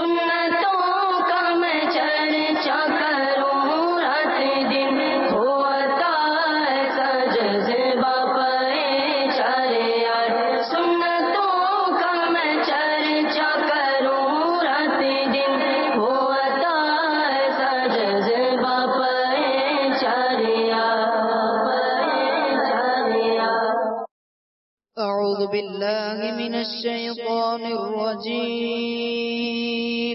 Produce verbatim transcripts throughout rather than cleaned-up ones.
سنتوں کا میں چرچا کروں رات دن، ہوتا ایسا جذبہ پریشان، سنتوں کا میں چرچا کروں رات دن، ہوتا ایسا جذبہ پریشان۔ أعوذ بالله من الشيطان الرجيم،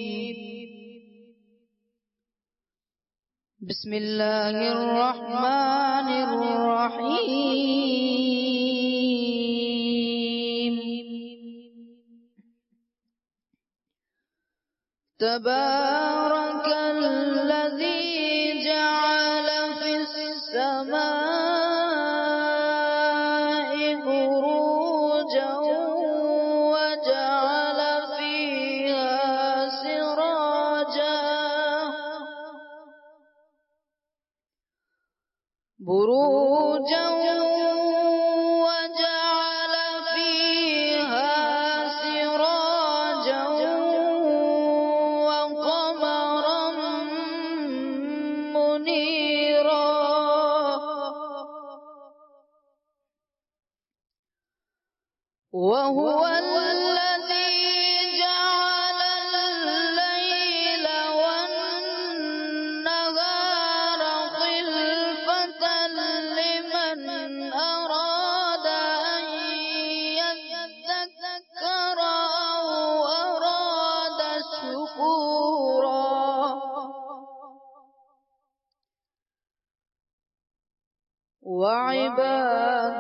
بسم الله الرحمن الرحيم، تبارك الذي جعل في السماء بروجا وجعل فيها سراجا وقمرا منيرا، وهو الذي جعل الليل والنهار خلفة لمن أراد أن يذكر أو أراد شكورا، وعباد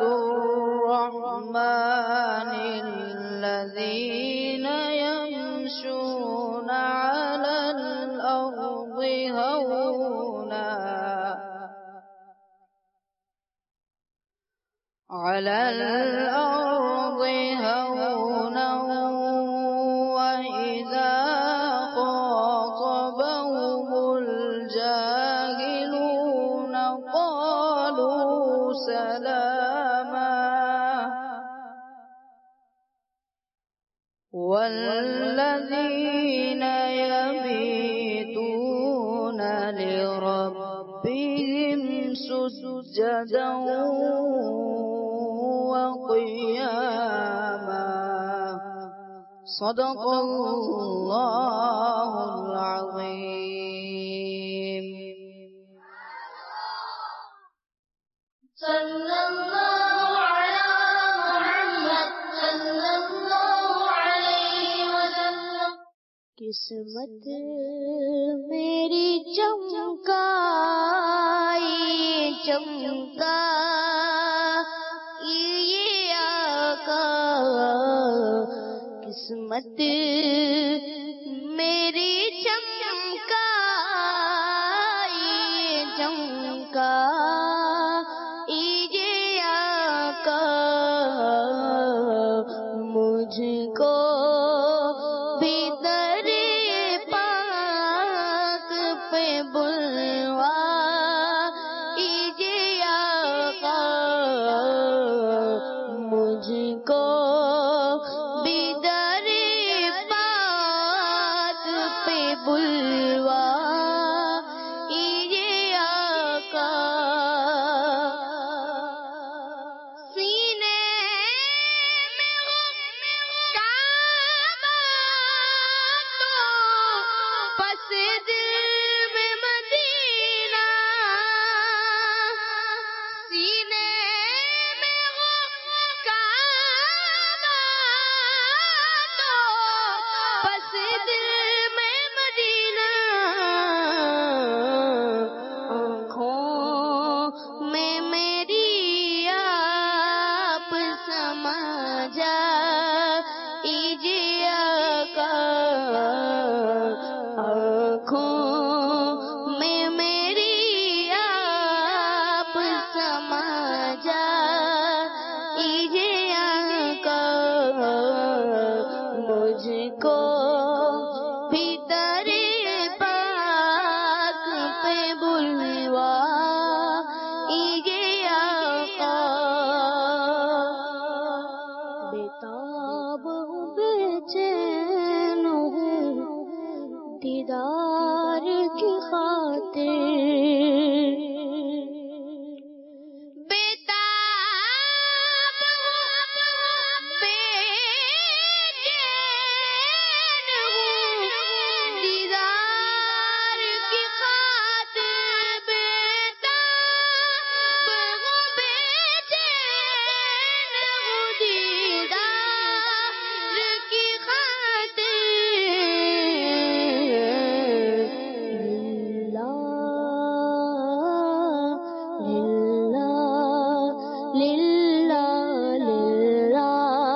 الرحمن الذين يمشون على الأرض هونا على الأرض هونا وإذا خاطبهم الجاهلون قالوا سلاما، والذين يبيتون لربهم سجدا وقياما، صدق الله العظيم۔ صلی اللہ علی محمد صلی اللہ علیہ وسلم۔ قسمت میری چمکائی چمکائی یہ آقا، قسمت میری چمکائی چمکائی یہ آقا، مجھ کو بھی در پاک پہ بلوا ایجے آقا، مجھ کو بھی در پاک پہ بلوا ایجے آقا، سینے میں ہو کعبہ تو پس دل میں مدینہ، سینے میں ہو کعبہ تو پس دل میں مدینہ، آنکھوں میں میری آپ سما جائیجے آقا، آنکھوں میں میری آپ سما جائیجے آقا، مجھ کو بھی در پاک پہ بلوا ایجے آقا، بے تاب ہوں بے چین ہوں دیدار کی خاطر بیتاب بے چین ہوں دیدار کی خاطر بیتاب ہوں بے چین ہوں دیدار کی خاطر للہ للہ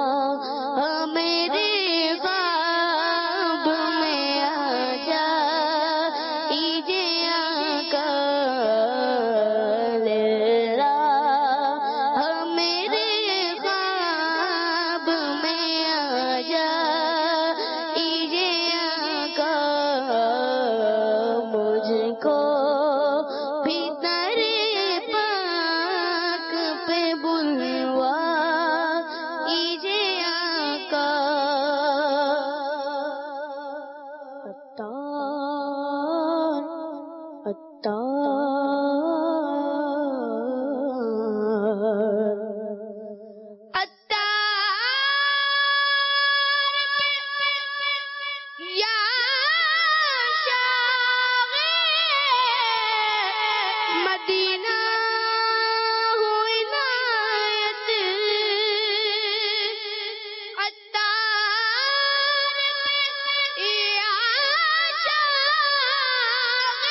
میرے خواب میں آجا ایجے آقا للہ میرے خواب میں آجا ایجے آقا مجھ کو بھی تیرے پاک پہ بلوا ایجے آقا عطار عطار عطار یا شاغ مدینہ ہو عنایت عطار یا شاغ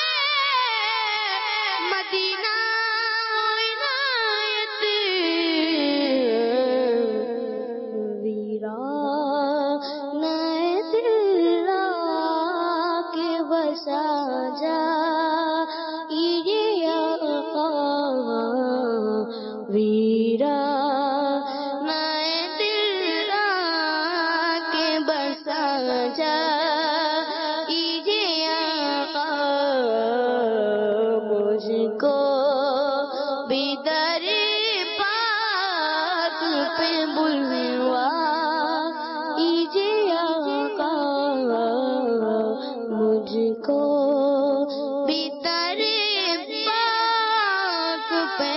مدینہ ہو عنایت ویران دل کے بسا جا یہ آقا ویران دل کے بسا جا یہ آقا مجھ کو بھی در پاک پہ بلوا ایجے آقا مجھ کو بھی در پاک پہ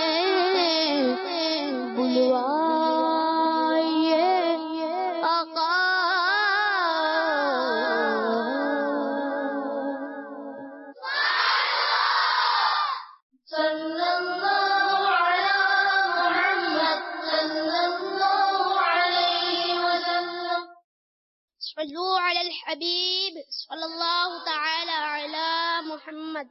بلوائیے آقا صلی اللہ علی محمد صلی اللہ علیہ وسلم صلوا على الحبيب صلى الله تعالى على محمد.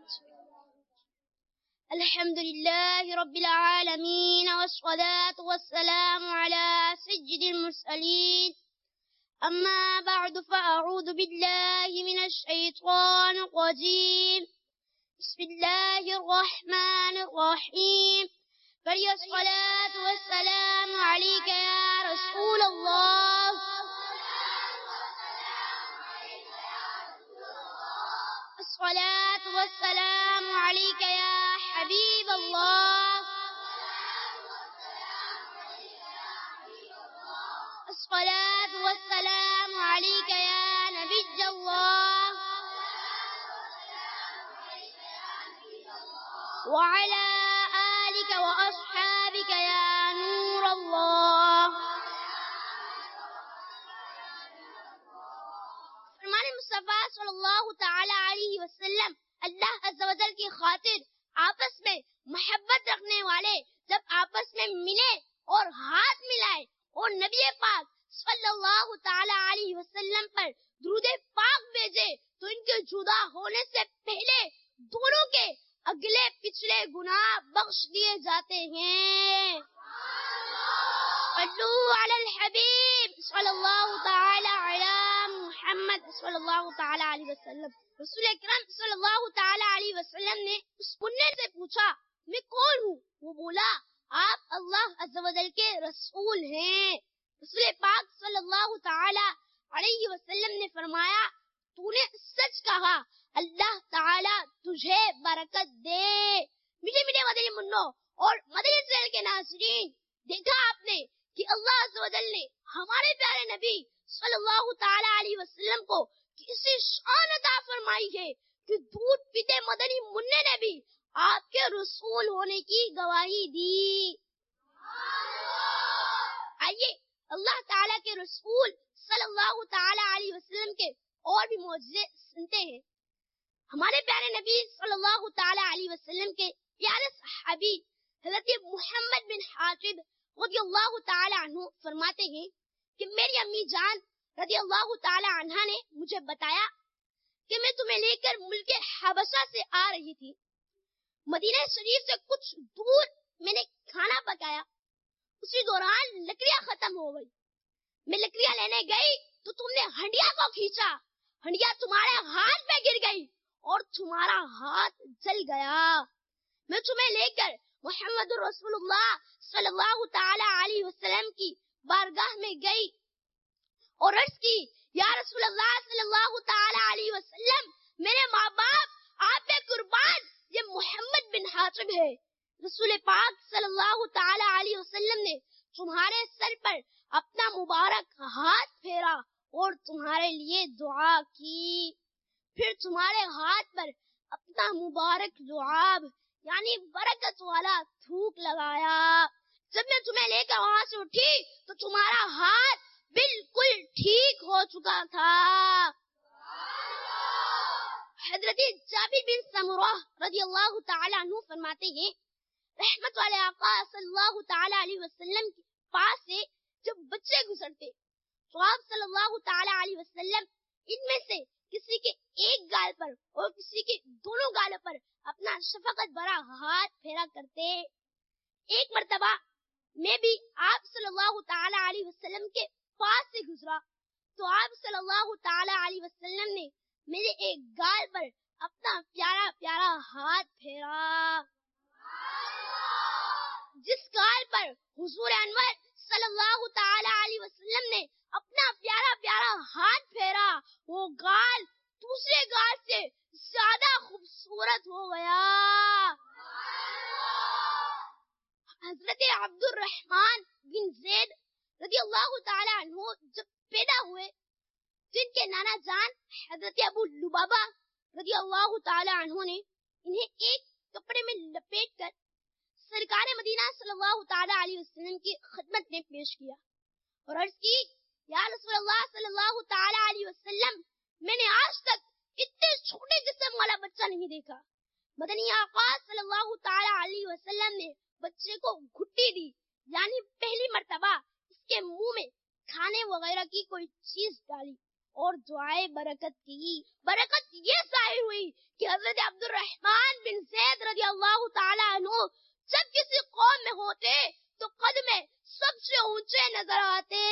الحمد لله رب العالمين والصلاة والسلام على سيد المرسلين. أما بعد فأعوذ بالله من الشيطان الرجيم. بسم الله الرحمن الرحيم. فلي الصلاة والسلام عليك يا رسول الله. الصلاة والسلام عليك يا حبيب الله. الصلاة والسلام عليك يا نبي الله. وعلى آلك وأصحابك يا نور الله. فرمان مصطفیٰ صلی اللہ تعالی علیہ وسلم اللہ عز و جل کی خاطر آپس میں محبت رکھنے والے جب آپس میں ملے اور ہاتھ ملائے اور نبی پاک صلی اللہ تعالی علیہ وسلم پر درود پاک بھیجے تو ان کے جدا ہونے سے پہلے دونوں کے اگلے پچھلے گناہ بخش دیے جاتے ہیں. صلو علی الحبیب صلی اللہ تعالی علی محمد صلی اللہ تعالی علیہ وسلم. رسول اکرم صلی اللہ تعالی علیہ وسلم نے اس پنیہ سے پوچھا میں کون ہوں؟ وہ بولا آپ اللہ عز و جل کے رسول ہیں. رسول پاک صلی اللہ تعالی علیہ وسلم نے فرمایا تو نے سچ کہا اللہ تعالی تجھے برکت دے. میٹھے میٹھے مدنی منوں اور مدنی چینل کے ناظرین، دیکھا آپ نے کہ اللہ عز و جل نے ہمارے پیارے نبی صلی اللہ تعالی علیہ وسلم کو کسی شان عطا فرمائی ہے کہ دودھ پیتے مدنی منع نے بھی آپ کے رسول ہونے کی گواہی دی. آئیے اللہ تعالیٰ کے رسول صلی اللہ تعالی علیہ وسلم کے اور بھی معجزے سنتے ہیں. ہمارے پیارے نبی صلی اللہ تعالی علیہ وسلم کے پیارے صحابی حضرت محمد بن حاتب رضی اللہ تعالی عنہ فرماتے ہیں کہ میری امی جان رضی اللہ تعالی عنہ نے مجھے بتایا کہ میں تمہیں لے کر ملک حبشہ سے آ رہی تھی. مدینہ شریف سے کچھ دور میں نے کھانا پکایا. اسی دوران لکڑیاں ختم ہو گئی. میں لکڑیاں لینے گئی تو تم نے ہنڈیا کو کھینچا. ہنڈیا تمہارے ہاتھ پہ گر گئی اور تمہارا ہاتھ جل گیا. میں تمہیں لے کر محمد رسول اللہ صلی اللہ تعالی علیہ وسلم کی بارگاہ میں گئی اور عرض کی یا رسول اللہ صلی اللہ تعالی علیہ وسلم میرے ماں باپ آپ پہ قربان یہ محمد بن حاتب ہے. رسول پاک صلی اللہ تعالی علیہ وسلم نے تمہارے سر پر اپنا مبارک ہاتھ پھیرا اور تمہارے لیے دعا کی. پھر تمہارے ہاتھ پر اپنا مبارک لعاب یعنی برکت والا تھوک لگایا. جب میں تمہیں لے کر وہاں سے اٹھی تو تمہارا ہاتھ بالکل ٹھیک ہو چکا تھا. حضرت جابر بن سمرہ رضی اللہ تعالی عنہ فرماتے ہیں رحمت والے آقا صلی اللہ تعالی علیہ وسلم کے پاس سے جب بچے گزرتے تو آپ صلی اللہ تعالی علیہ وسلم ان میں سے کسی کے ایک گال پر اور کسی کے دونوں گالوں پر اپنا شفقت بھرا ہاتھ پھیرا کرتے. ایک مرتبہ میں بھی آپ صلی اللہ تعالی علیہ وسلم کے پاس سے گزرا تو آپ صلی اللہ تعالی علیہ وسلم نے میرے ایک گال پر اپنا پیارا پیارا ہاتھ پھیرا. جس گال پر حضور انور صلی اللہ تعالی علیہ وسلم نے اپنا پیارا پیارا ہاتھ پھیرا وہ گال دوسرے گال سے زیادہ خوبصورت ہو گیا. حضرت عبد الرحمن بن زید رضی اللہ تعالی عنہ جب پیدا ہوئے جن کے نانا جان حضرت ابو لبابہ رضی اللہ تعالی عنہ نے انہیں ایک کپڑے میں لپیٹ کر سرکار مدینہ صلی اللہ تعالی علیہ وسلم کی خدمت میں پیش کیا اور عرض کی یا رسول اللہ صلی اللہ تعالی علیہ وسلم میں نے آج تک اتنے چھوٹے جسم والا بچہ نہیں دیکھا. مدنی آقا صلی اللہ تعالی علیہ وسلم نے بچے کو گھٹی دی یعنی پہلی مرتبہ اس کے منہ میں کھانے وغیرہ کی کوئی چیز ڈالی اور دعائے برکت کی. برکت یہ ظاہر ہوئی کہ حضرت عبد الرحمن بن زید رضی اللہ تعالی عنہ جب کسی قوم میں ہوتے تو قد میں سب سے اونچے نظر آتے.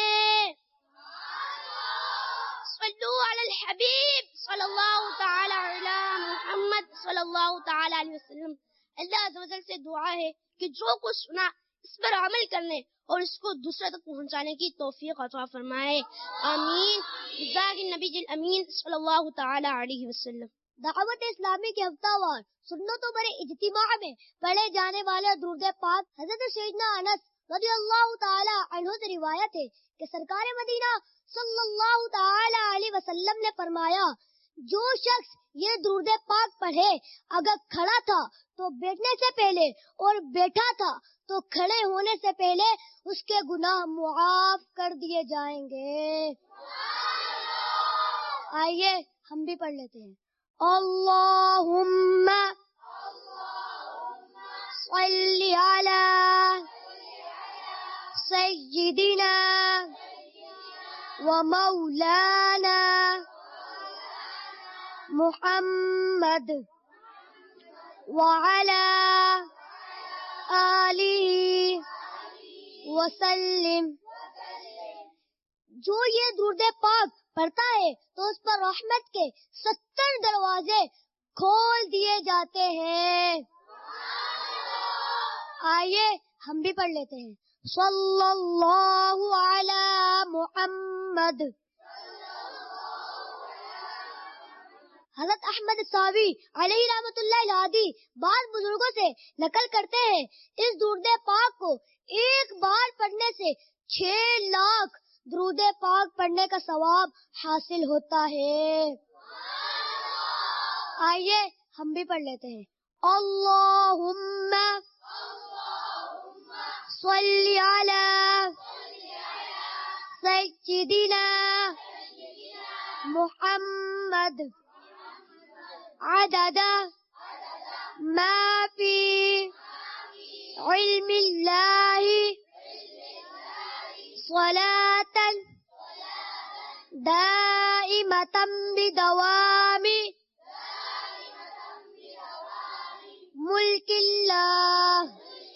صلو علی الحبیب صلی اللہ تعالی علی محمد صلی اللہ تعالی علیہ وسلم. اللہ عز و جل سے دعا ہے کہ جو کچھ سنا اس پر عمل کرنے اور اس کو دوسرے تک پہنچانے کی توفیق عطا فرمائے. آمین. بجاہ النبی الامین صلی اللہ تعالی علیہ وسلم. دعوت اسلامی کے ہفتہ وار سنتوں پر اجتماع میں پڑھے جانے والے درود پاک حضرت سیدنا انس رضی اللہ تعالی عنہ سے روایت ہے کہ سرکار مدینہ صلی اللہ تعالی علیہ وسلم نے فرمایا جو شخص یہ درود پاک پڑھے اگر کھڑا تھا تو بیٹھنے سے پہلے اور بیٹھا تھا تو کھڑے ہونے سے پہلے اس کے گناہ معاف کر دیے جائیں گے. آئیے ہم بھی پڑھ لیتے ہیں. اللہم صلی علی سیدنا و مولانا محمد وعلی آلہ وسلم. جو یہ درود پاک پڑھتا ہے تو اس پر رحمت کے ستر دروازے کھول دیے جاتے ہیں. آئیے ہم بھی پڑھ لیتے ہیں. صلی اللہ علی محمد. حضرت احمد صاوی علیہ رحمۃ اللہ الہادی بعض بزرگوں سے نقل کرتے ہیں اس درود پاک کو ایک بار پڑھنے سے چھ لاکھ درود پاک پڑھنے کا ثواب حاصل ہوتا ہے۔ آئیے ہم بھی پڑھ لیتے ہیں۔ اللہم صلی علی سیدنا محمد عدد ما فی علم اللہ صلاة دائمة بدوام ملک اللہ۔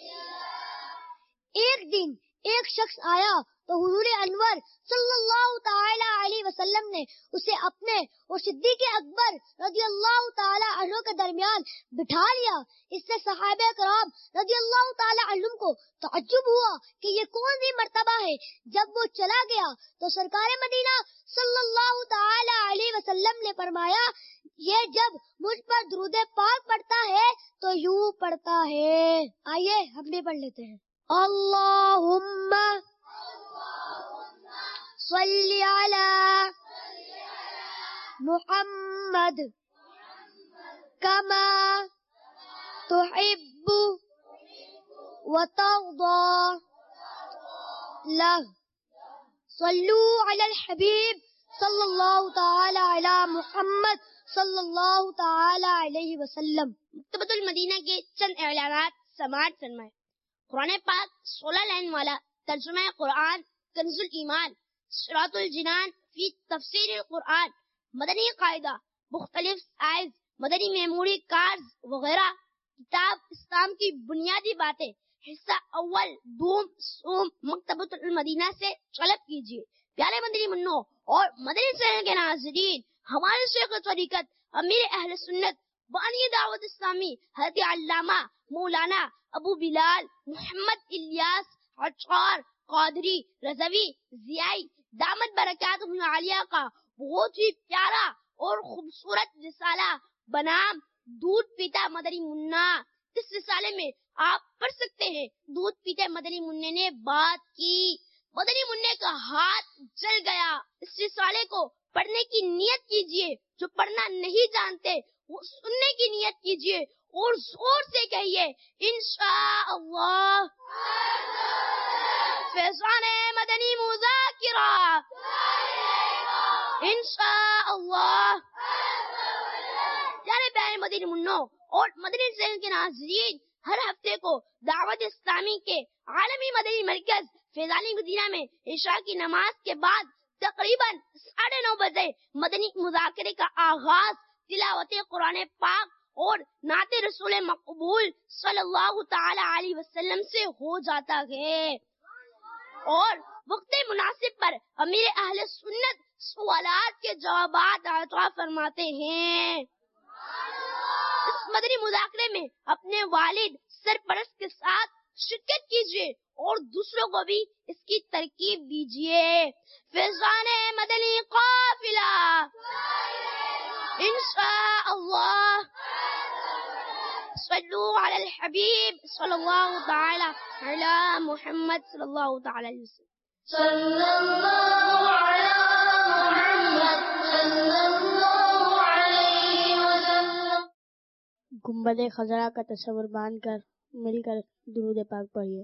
ایک دن ایک شخص آیا تو حضور انور صلی اللہ تعالی علیہ وسلم نے اسے اپنے اور صدیق اکبر رضی اللہ تعالی عنہ کے درمیان بٹھا لیا۔ اس سے صحابہ کرام رضی اللہ تعالی عنہم کو تعجب ہوا کہ یہ کون سی مرتبہ ہے۔ جب وہ چلا گیا تو سرکار مدینہ صلی اللہ تعالی علیہ وسلم نے فرمایا، یہ جب مجھ پر درود پاک پڑھتا ہے تو یوں پڑھتا ہے۔ آئیے ہم بھی پڑھ لیتے ہیں۔ اللہم صلی علی محمد کما تحب وترضى له صلو علی الحبیب صلی اللہ تعالی علی محمد صلی اللہ تعالی علیہ وسلم۔ مکتبۃ المدینہ کے چند اعلانات سماعت فرمائیں۔ قرآن پاک سولہ لائن والا ترجمہ قرآن کنز الایمان، صراط الجنان فی تفسیر القرآن، مدنی قاعدہ، مختلف سائز مدنی میموری کارڈز وغیرہ، کتاب اسلام کی بنیادی باتیں، حصہ اول دوم سوم مکتبۃ المدینہ سے طلب کیجیے۔ پیارے مدنی منوں اور مدنی چینل کے ناظرین، ہمارے شیخ طریقت امیر اہل سنت بانی دعوت اسلامی حضرت علامہ مولانا ابو بلال محمد الیاس عطار قادری رضوی ضیائی دامت برکاتہ عالیہ کا بہت ہی پیارا اور خوبصورت رسالہ بنام دودھ پیتا مدنی منا۔ اس رسالے میں آپ پڑھ سکتے ہیں، دودھ پیتے مدنی منع نے بات کی، مدنی منع کا ہاتھ جل گیا۔ اس رسالے کو پڑھنے کی نیت کیجیے، جو پڑھنا نہیں جانتے وہ سننے کی نیت کیجیے اور زور سے کہیے انشاءاللہ۔ فیضان مدنی مذاکرہ انشاءاللہ۔ پیارے پیارے مدنی منوں اور مدنی چینل کے ناظرین، ہر ہفتے کو دعوت اسلامی کے عالمی مدنی مرکز فیضانی مدینہ میں عشاء کی نماز کے بعد تقریباً ساڑھے نو بجے مدنی مذاکرے کا آغاز تلاوت قرآن پاک اور نعت رسول مقبول صلی اللہ تعالی علیہ وسلم سے ہو جاتا ہے، اور وقت مناسب پر امیر اہل سنت سوالات کے جوابات عطا فرماتے ہیں۔ اس مدنی مذاکرے میں اپنے والد سرپرست کے ساتھ شرکت کیجیے اور دوسروں کو بھی اس کی ترکیب دیجیے۔ فیضان مدنی قافلہ انشاءاللہ۔ صلو علی الحبیب صلی اللہ تعالی علی محمد صلی اللہ تعالی علیہ وسلم۔ صلی اللہ علی محمد صلی اللہ علیہ وسلم۔ گنبد خضرا کا تصور باندھ کر مل کر درود پاک پڑھیے۔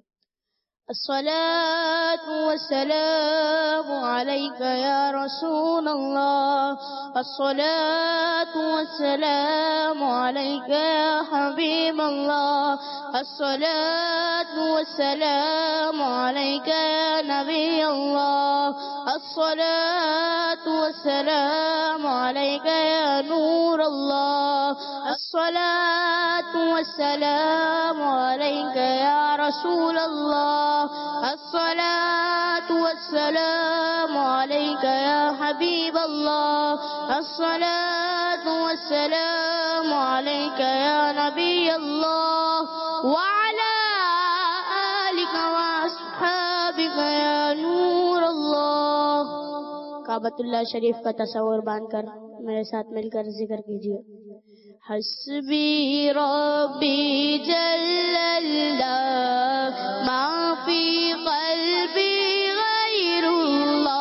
الصلاة والسلام عليك يا رسول الله، الصلاة والسلام عليك يا حبيب الله، الصلاة والسلام عليك يا نبي الله، الصلاة والسلام عليك يا نور الله، الصلاة والسلام عليك يا رسول الله، الصلاة والسلام عليك يا حبيب الله، الصلاة والسلام عليك يا نبي الله، وعلى آلك وأصحابك يا نور الله۔ کعبۃ اللہ شریف کا تصور باندھ کر میرے ساتھ مل کر ذکر کیجیے۔ حسبی ربی جل اللہ ما فی قلبی غیر اللہ،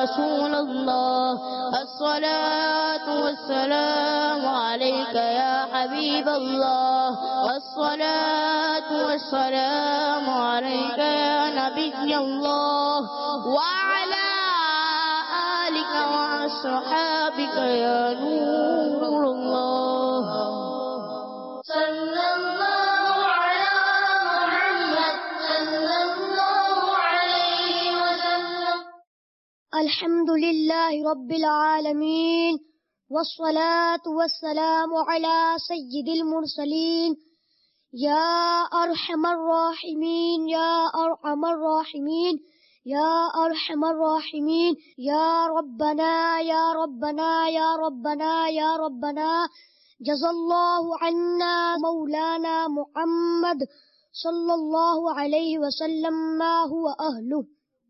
رسول الله. الصلاة والسلام عليك يا حبيب الله. الصلاة والسلام عليك يا نبي الله وعلى آلك وأصحابك يا نور الله. صلى الله على محمد صلى الله عليه وسلم. الحمد لله رب العالمين والصلاة والسلام على سيد المرسلين. يا أرحم الراحمين يا أرحم الراحمين يا أرحم الراحمين. يا ربنا يا ربنا يا ربنا يا ربنا جزا الله عنا مولانا محمد صلى الله عليه وسلم ما هو أهله.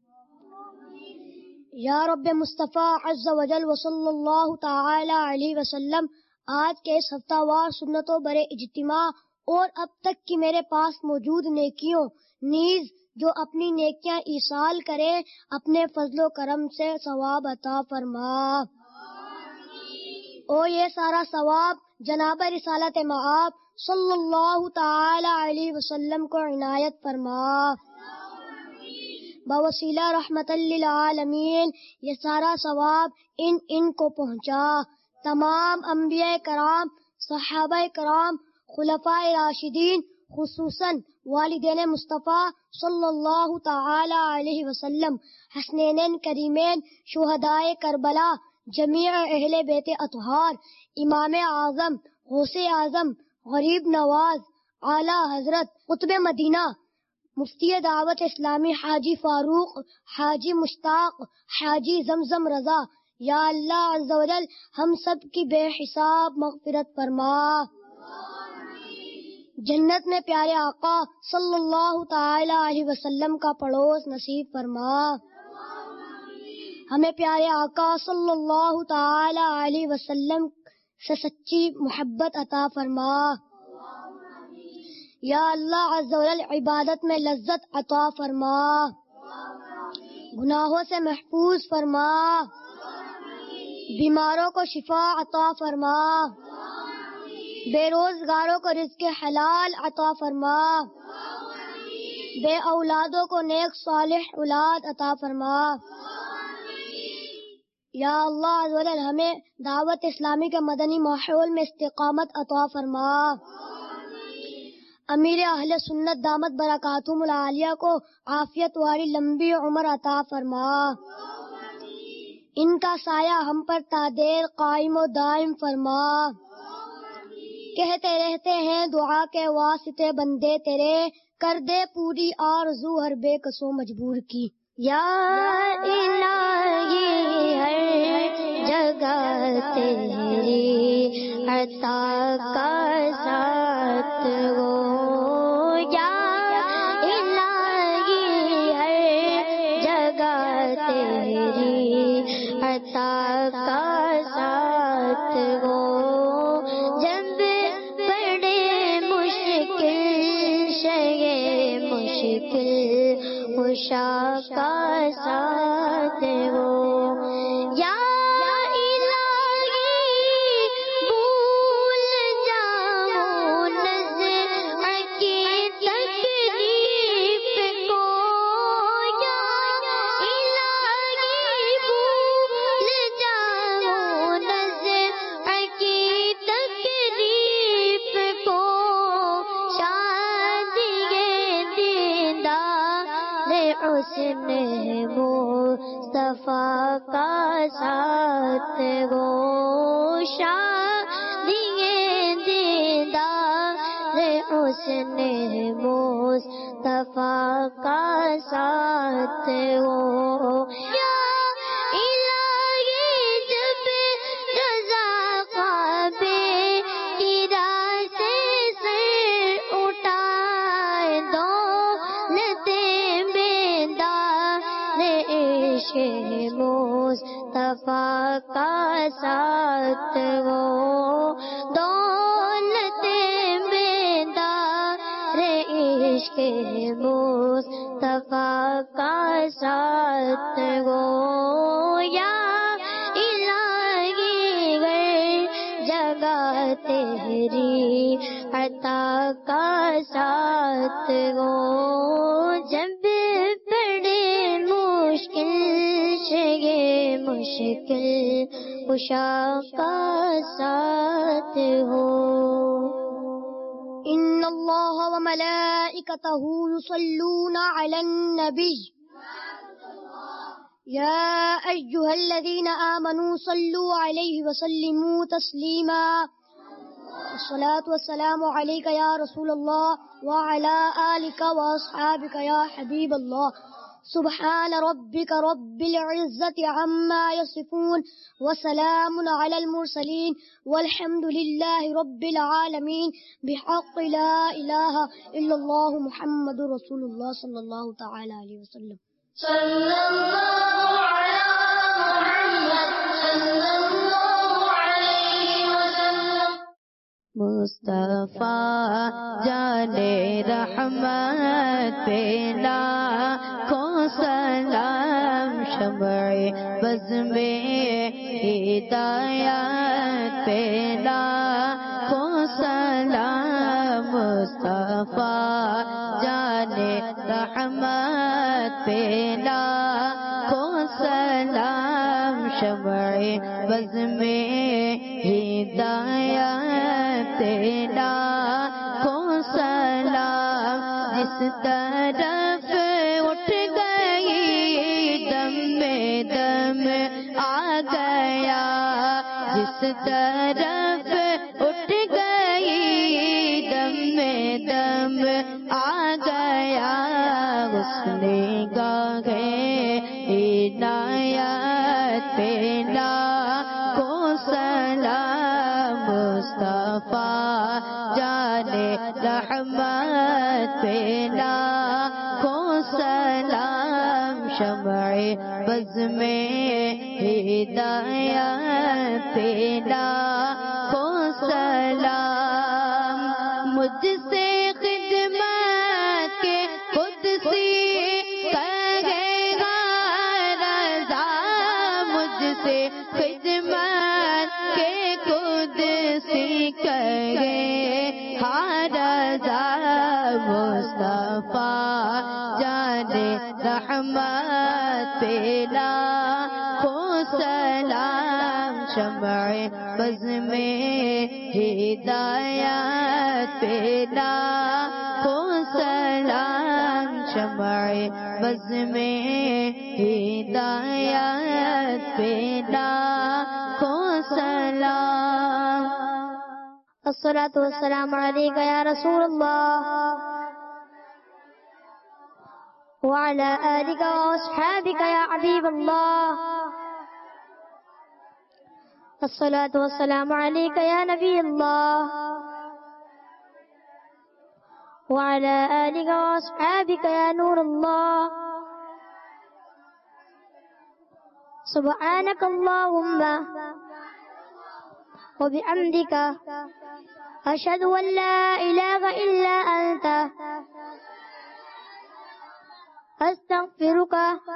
یا رب مصطفیٰ عز و جل و صلی اللہ تعالی علیہ وسلم، آج کے اس ہفتہ وار سنتوں برے اجتماع اور اب تک کی میرے پاس موجود نیکیوں نیز جو اپنی نیکیاں ایصال کرے اپنے فضل و کرم سے ثواب عطا فرما. اور یہ سارا ثواب جناب رسالت مآب صلی اللہ تعالی علیہ وسلم کو عنایت فرما. بوسیلہ رحمت للعالمین یہ سارا ثواب ان ان کو پہنچا. تمام انبیاء کرام، صحابہ کرام، خلفاء راشدین، خصوصاً والدین مصطفیٰ صلی اللہ تعالی علیہ وسلم، حسنین کریمین، شہدائے کربلا، جمیع اہل بیت اطہار، امام اعظم، غوث اعظم، غریب نواز، اعلی حضرت قطب مدینہ، مفتی دعوت اسلامی حاجی فاروق، حاجی مشتاق، حاجی زمزم رضا. یا اللہ عز و جل ہم سب کی بے حساب مغفرت فرما. جنت میں پیارے آقا صلی اللہ تعالی علیہ وسلم کا پڑوس نصیب فرما. ہمیں پیارے آقا صلی اللہ تعالی علیہ وسلم سے سچی محبت عطا فرما. یا اللہ عز و جل عبادت میں لذت عطا فرما. گناہوں سے محفوظ فرما. بیماروں کو شفا عطا فرما. بے روزگاروں کو رزق حلال عطا فرما. بے اولادوں کو نیک صالح اولاد عطا فرما. یا اللہ عز و جل ہمیں دعوت اسلامی کے مدنی ماحول میں استقامت عطا فرما. امیر اہل سنت دامت برکاتہم العالیہ کو عافیت والی لمبی عمر عطا فرما. ان کا سایہ ہم پر تا دیر قائم و دائم فرما. کہتے رہتے ہیں دعا کے واسطے بندے تیرے، کر دے پوری آرزو ہر بے کسو مجبور کی. یا الہی ہر جگہ تیری عطا کا ساتھ ہو. یا الہی ہر جگہ تیری عطا کا ساتھ ہو. جب بڑے مشکل شے مشکل خوشا کا ساتھ ہو. یا حسن مصطفیٰ کا ساتھ ہو. شادی دیدار حسن مصطفیٰ کا ساتھ ہو. یا الہی جب رضا خواب تیرا سے سر اٹھائے دولتیں مصطفیٰ کا ساتھ ہو. دولت بیدار عشق مصطفیٰ کا ساتھ گو یا الہی گر جگہ تیری عطا کا ساتھ گو جب پڑے مشکل شگے مشکل کشا کا ساتھ ہو ان اللہ وملائکتہ یصلون علی النبی یا ایہا الذین آمنوا صلوا علیہ وسلموا تسلیما الصلاة والسلام علیک یا رسول اللہ وعلی آلک واصحابک یا حبیب اللہ سبحان ربك رب العزة عما يصفون وسلام على المرسلين والحمد لله رب العالمين بحق لا إله إلا الله محمد رسول الله صلى الله تعالى عليه وسلم صلى الله على محمد صلى الله عليه وسلم مصطفیٰ جان رحمت پیلا کو سلام شمع بز میں ہدایت پیلا کو سلام مصطفیٰ جان رحمت پیلا کو سلام شمع بز میں ہدایت پیلا کو سلام جس طرف اٹھ گئی دم میں دم آ گیا جس طرف اٹھ گئی دم میں دم آ گیا اس نے گاہے عنایت پیلا کو سلام مصطفیٰ جان رحمت پیلا کو سلام شمع بز میں ہدایت پیلا کو سلام مجھ سے خدمت کے خود سی کہے گا رضا مجھ سے خدمت کے خود سی کہے ہاں رضا مصطفیٰ جان رحمت پیلا کو سلام شمع بز میں ہدایت پیلا کو سلام شمع بز میں ہدایت پیلا کو سلام الصلاة والسلام علیک یا رسول اللہ وعلى آلك وأصحابك يا حبيب الله الصلاة والسلام عليك يا نبي الله وعلى آلك وأصحابك يا نور الله سبحانك اللهم وبحمدك أشهد أن لا إله إلا أنت أستغفرك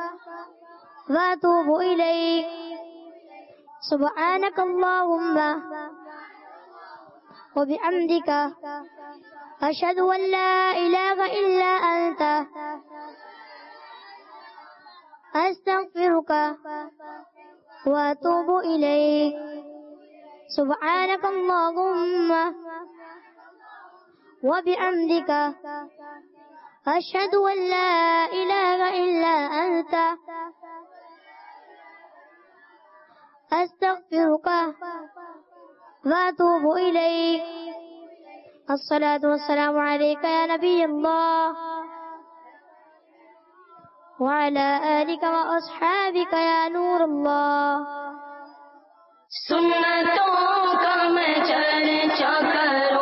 وأتوب إليك سبحانك اللهم وبحمدك أشهد أن لا إله إلا أنت أستغفرك وأتوب إليك سبحانك اللهم وبحمدك أشهد أن لا إله إلا أنت أستغفرك وأتوب إليك الصلاة والسلام عليك يا نبي الله وعلى آلك وأصحابك يا نور الله سنتوں کا میں چرچا کروں